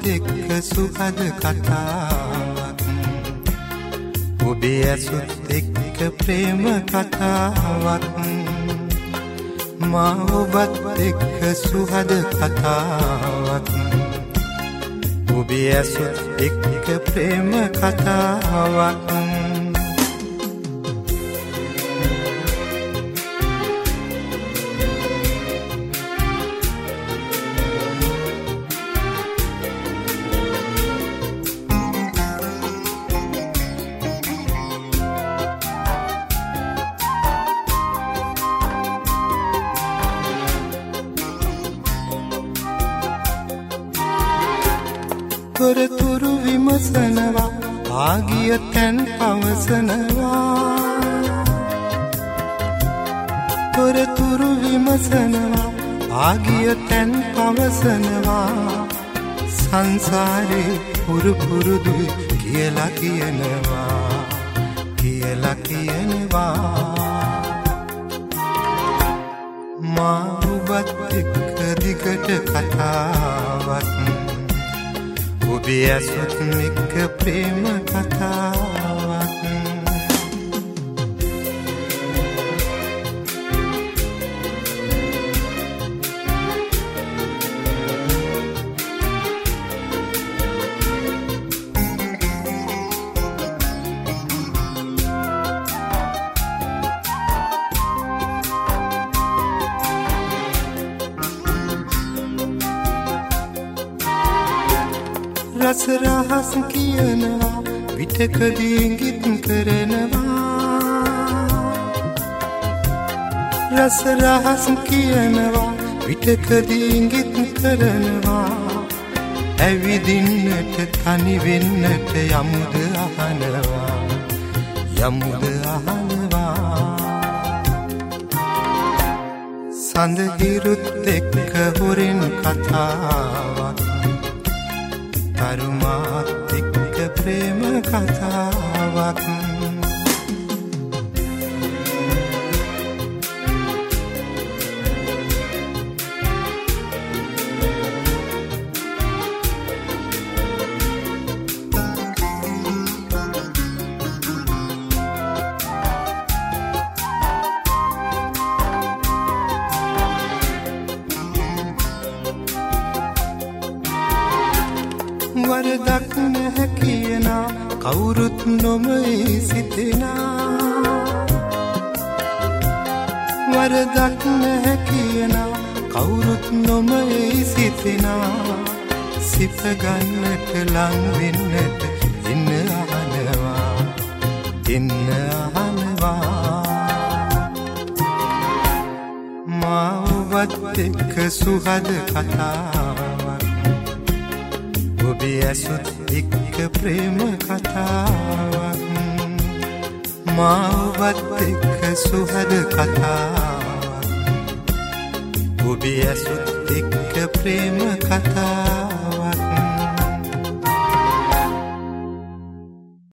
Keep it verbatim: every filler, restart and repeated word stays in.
එක්ක සුහද කතාවක් ඔබේ ඇසුත් එක්ක ප්‍රේම කතාවක් මා ඔබත් එක්ක සුහද කතාවක් ඔබේ ඇසුත් එක්ක ප්‍රේම කතාවක් තොරතුරු විමසනවා ආගිය තැන් පවසනවා තොරතුරු විමසනවා ආගිය තැන් පවසනවා සංසාරේ පුරු පුරුදුයි කියලා කියනවා කියලා කියනවා මා ඔබත් එක්ක දිගට කතාවක් ඔබේ ඇසුත් එක්ක ප්‍රේම කතාවක් රස රහස් කියනවා විටකදී ඉඟිත් කරනවා රස රහස් කියනවා විටකදී ඉඟිත් කරනවා ඇවිදින්නට තනි වෙන්නට යමුද අහනවා යමුද අහනවා සඳහිරුත් එක්ක හොරෙන් කතාවක් කරුමාත් එක්ක ප්‍රේම කතාවක් වරදක් නැහැ කියනා කවුරුත් නොමයි සිතෙනා වරදක් නැහැ කියනා කවුරුත් නොමයි සිතෙනා සිත ගන්නට ලං වෙන්නට ඉන්න අහනවා ඉන්න අහනවා මා ඔබත් එක්ක සුහද කතාවක් ඔබේ ඇසුත් එක්ක ප්‍රේම කතාවක් මා ඔබත් එක්ක සුහද කතාවක් ඔබේ ඇසුත් එක්ක ප්‍රේම කතාවක්